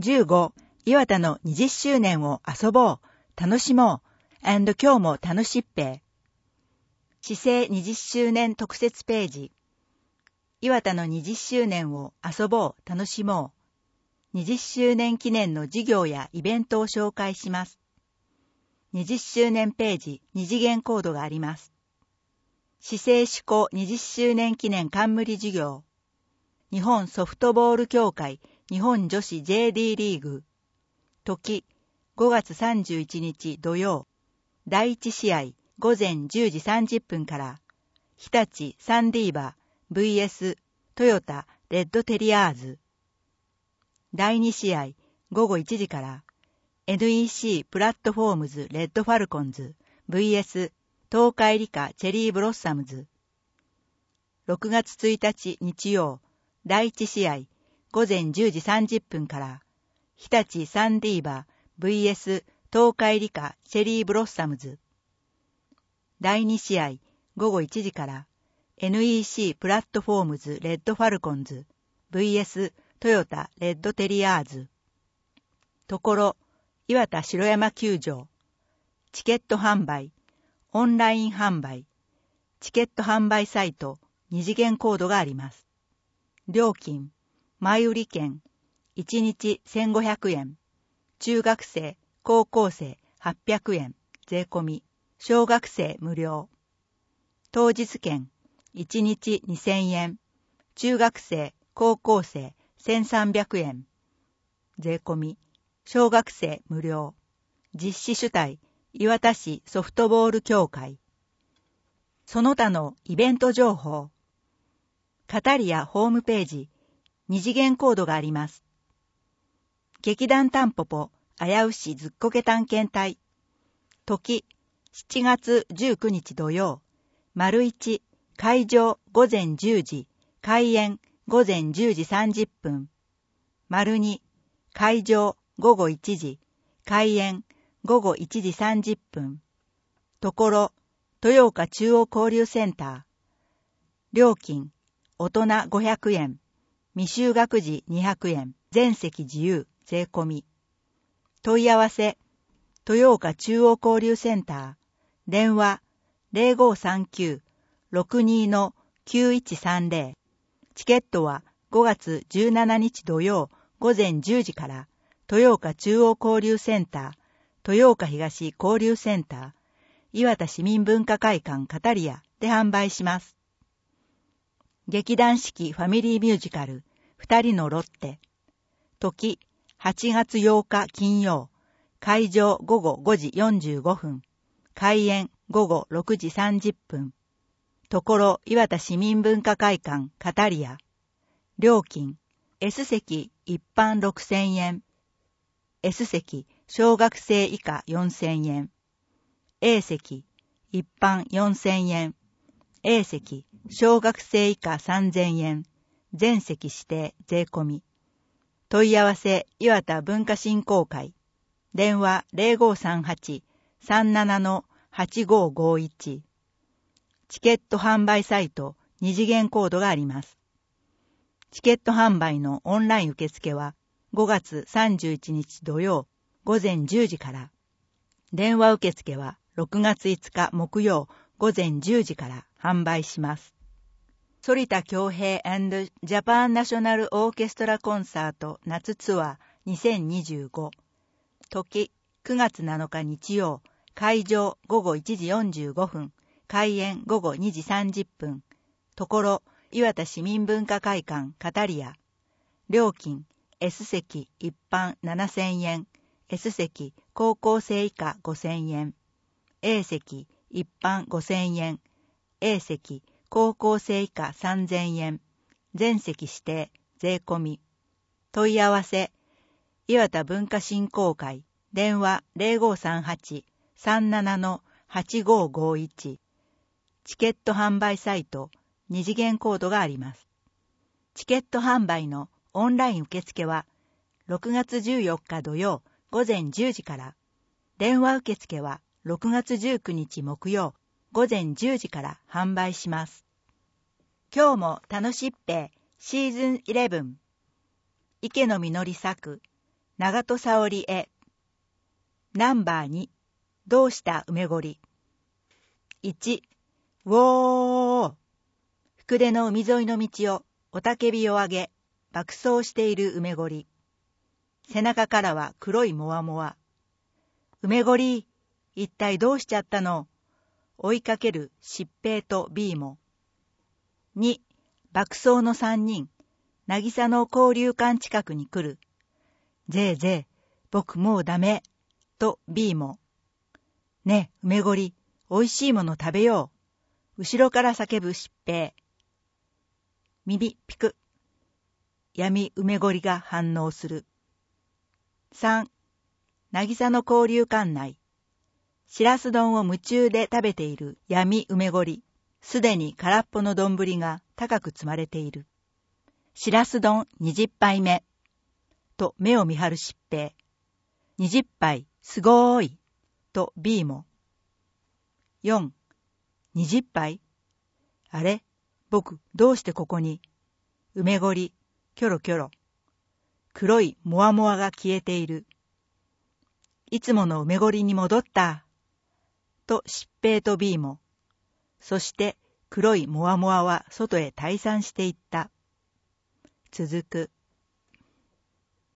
15、岩田の20周年を遊ぼう、楽しもう、今日も楽しっぺ。市政20周年特設ページ。岩田の20周年を遊ぼう、楽しもう。20周年記念の事業やイベントを紹介します。20周年ページ、二次元コードがあります。市政施行20周年記念冠授業。日本ソフトボール協会日本女子 JD リーグ。時、5月31日土曜。第1試合午前10時30分から、日立サンディーバ VS トヨタレッドテリアーズ。第2試合午後1時から、NEC プラットフォームズレッドファルコンズ VS 東海理科チェリーブロッサムズ。6月1日日曜、第1試合午前10時30分から、日立サンディーバ VS 東海理科チェリーブロッサムズ。第2試合午後1時から、NEC プラットフォームズレッドファルコンズ VS トヨタレッドテリアーズ。ところ、岩田城山球場。チケット販売、オンライン販売、チケット販売サイト、二次元コードがあります。料金、前売り券、1日1500円、中学生、高校生800円、税込み、小学生無料。当日券、1日2000円、中学生、高校生1300円、税込み、小学生無料。実施主体、岩田市ソフトボール協会。その他のイベント情報。カタリアホームページ、二次元コードがあります。劇団タンポポ、危うしずっこけ探検隊。時、7月19日土曜。丸1、会場午前10時、開演午前10時30分。丸2、会場午後1時、開演午後1時30分。ところ、豊岡中央交流センター。料金、大人500円、未就学児200円、全席自由、税込み。問い合わせ、豊岡中央交流センター。電話、0539-62-9130。チケットは5月17日土曜午前10時から、豊岡中央交流センター、豊岡東交流センター、岩田市民文化会館カタリアで販売します。劇団四季ファミリーミュージカル、二人のロッテ。時、8月8日金曜。会場午後5時45分。開演午後6時30分。ところ、岩田市民文化会館カタリア。料金、S 席一般6000円。S 席小学生以下4000円。A 席一般4000円。A 席小学生以下3000円。全席指定税込み。問い合わせ岩田文化振興会。電話0538-37-8551。チケット販売サイト二次元コードがあります。チケット販売のオンライン受付は5月31日土曜午前10時から。電話受付は6月5日木曜午前10時から販売します。反田恭平&ジャパンナショナルオーケストラコンサート夏ツアー2025。時、9月7日日曜。会場午後1時45分。開演午後2時30分。ところ、岩田市民文化会館カタリア。料金、S 席一般7000円。S 席高校生以下5000円。A 席一般5000円。A 席高校生以下3000円。全席指定、税込み。問い合わせ、岩田文化振興会。電話0538-37-8551。チケット販売サイト、二次元コードがあります。チケット販売のオンライン受付は、6月14日土曜午前10時から。電話受付は6月19日木曜午前10時から販売します。今日も楽しっぺシーズン11。池野みのり作、 長戸沙織へ。ナンバー2、どうした梅ごり。1、ウォー。福出の海沿いの道を雄たけびを上げ、爆走している梅ごり。背中からは黒いもわもわ。梅ごり、一体どうしちゃったの？追いかける疾平とビーも。2、爆走の3人、渚の交流館近くに来る。ぜえぜえ、僕もうダメ、とビーも。ねえ、梅ごり、おいしいもの食べよう。後ろから叫ぶ疾平。耳ピク。闇梅ごりが反応する。3、渚の交流館内。しらす丼を夢中で食べている闇梅ごり。すでに空っぽの丼が高く積まれている。しらす丼20杯目。と目を見張る疾平。20杯、すごーい。とビーも。4、20杯？あれ？僕、どうしてここに？梅ごり、キョロキョロ。黒いモワモワが消えている。いつもの梅ごりに戻った。と疾平とビーも。そして黒いモワモワは外へ退散していった。続く。